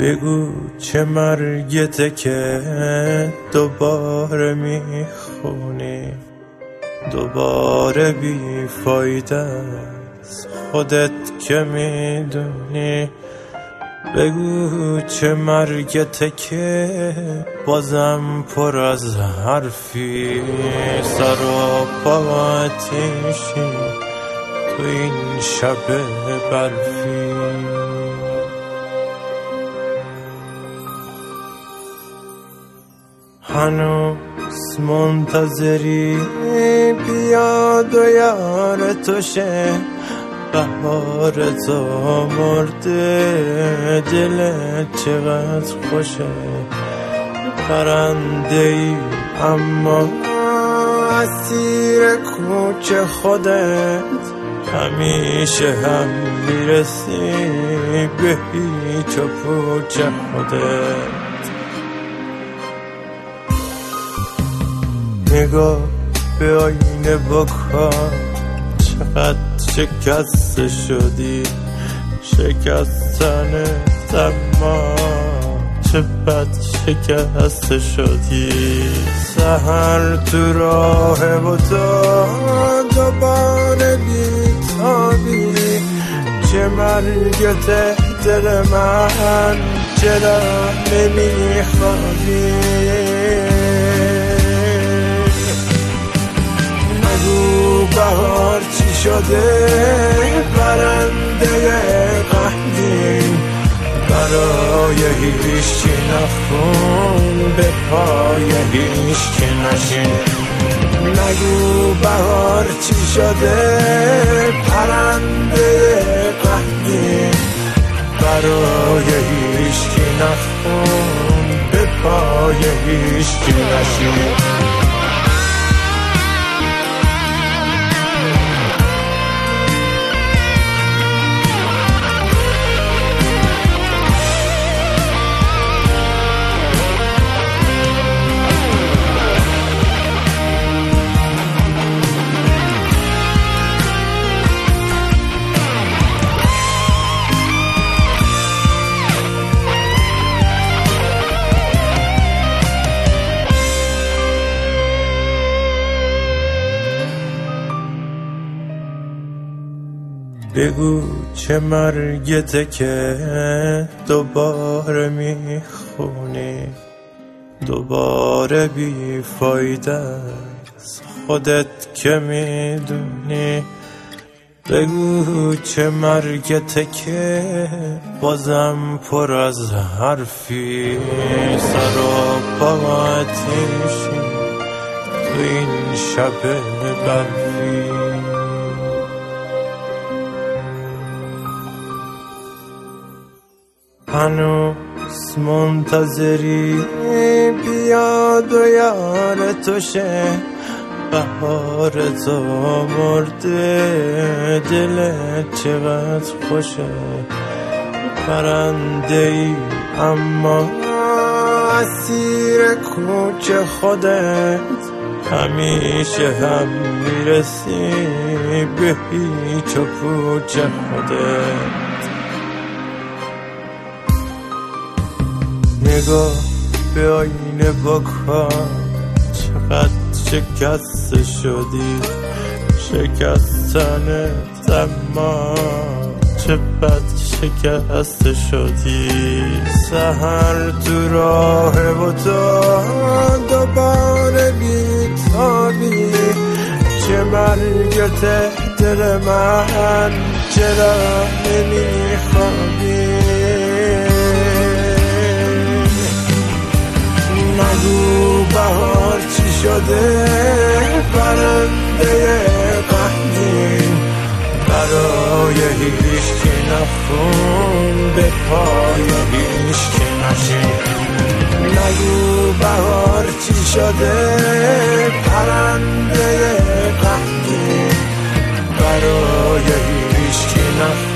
بگو چه مرگته که دوباره میخونی، دوباره بیفایده است خودت که میدونی. بگو چه مرگته که بازم پر از حرفی، سر و پا آتیشی تو این شب برفی. هنوز منتظری بیاد و یار تو شه، بهار تو مرده دلت چقدر خوشه. پرنده ای اما اسیر کوچه خودت، همیشه هم میرسی به هیچ و پوچ خودت. نگاه به آینه بکن چقدر شکسته شدی، شکستنت اما چه بد شکسته شدی. سحر تو راه و تو دوباره بیتابی، چه مرگته دل من چرا نمیخوابی. نگو بهار چی شده، پرنده غمگین برای هیچی نخون، به پای هیچی نشین. نگو بهار چی شده، پرنده غمگین برای هیچی نخون، به پای هیچی نشین. بگو چه مرگته که دوباره میخونی، دوباره بیفایده است خودت که میدونی. بگو چه مرگته که بازم پر از حرفی، سر و پا آتیشی تو این شب برفی. هنوز منتظری بیاد و یار تو شه، بهار تو مرده دلت چقدر خوشه. پرنده ای اما اسیر کوچه خودت، همیشه هم میرسی به هیچ و پوچ خودت. نگاه به آینه بکن چقدر شکسته شدی، شکستنت اما چه بد شکسته شدی. سحر تو راه و تو دوباره بیتابی، چه مرگته دل من چرا نمیخوابی. نگو بهار چی شده، پرنده غمگین برای هیچکی نخون، به پای هیچکی نشین. نگو بهار چی شده، پرنده غمگین برای هیچکی نخون،